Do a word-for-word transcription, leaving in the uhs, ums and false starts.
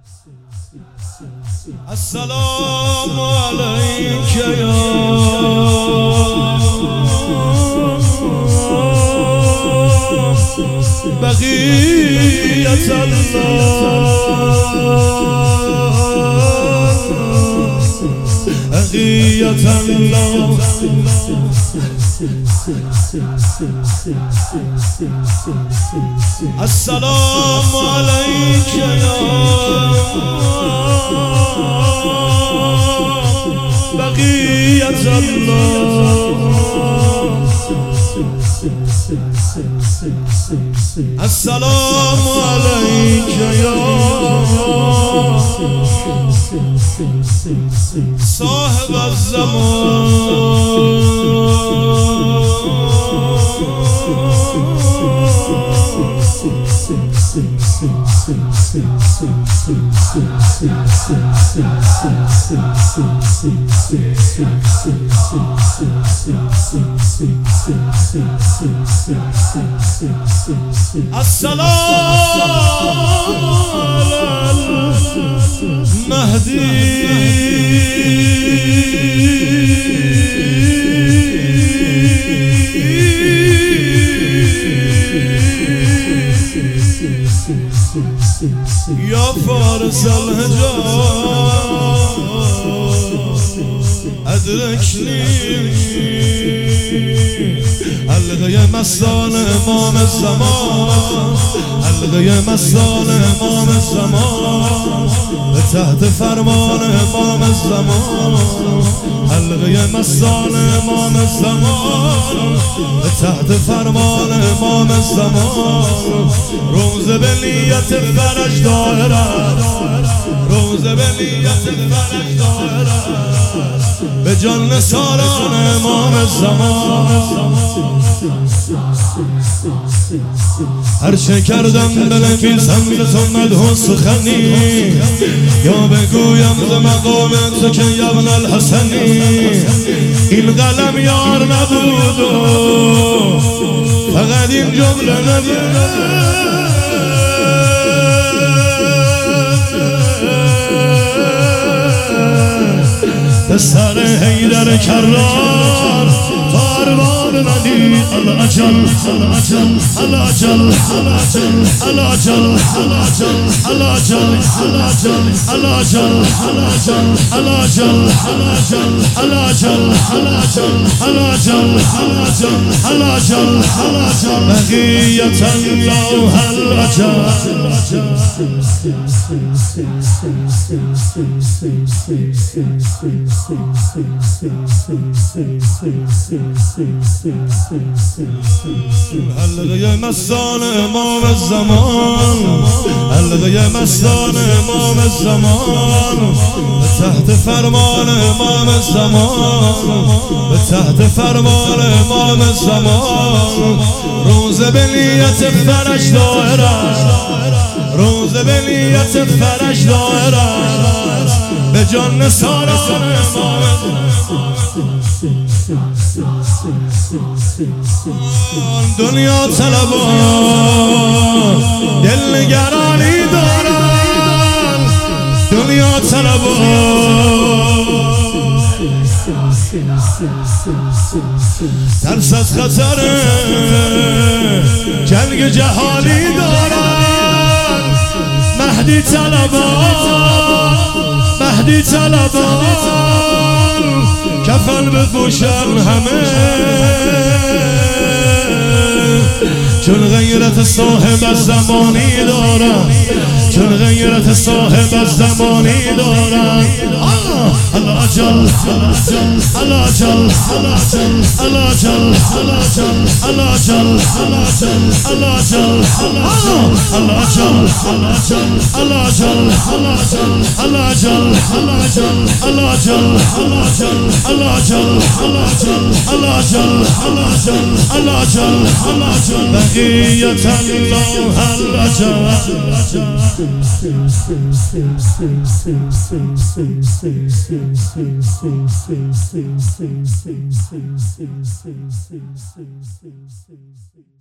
السلام عليك يا بقية الله بقية الله السلام عليك يا بقية الله السلام عليك يا صاحب الزمان السلام المهدي يا فارس الهجاء أدركني الغي مستان امام الزمان الغي مستان امام الزمان تحت فرمان امام الزمان الغي مستان امام الزمان تحت فرمان امام الزمان روز بنیت فرج دارد روز بنیت فرج دارد به جان سالان امام الزمان هر چه کردم بنویسم به تو مدح سخنی یا بگویم ز مقام تو که یا ابن الحسنی این قلم یار نبود و فقط این جمله نبود پسر حیدر کرار پروان علی الاجل الاجل الاجل الاجل الاجل الاجل الاجل الاجل الاجل الاجل الاجل الاجل الاجل الاجل الاجل الاجل بقیة الله الاجل حلقه مستان امام الزمان حلقه مستان امام الزمان تحت فرمان امام الزمان تحت فرمان امام الزمان روز بنیت فرج دارد روز بنیت فرج دارد به جان سالان امام دنیا طلبان دل نگرانی دارن دنیا طلبان ترس از خطر جنگ جهانی دارن مهدی طلبان مهدی طلبان کفن بپوشن همه چون غیرت صاحب از زمانی دارن چون غیرت صاحب از زمانی دارن الاجل الاجل الاجل الاجل الاجل الاجل الاجل الاجل الاجل الاجل الاجل الاجل الاجل الاجل الاجل الاجل بقیة الله الاجل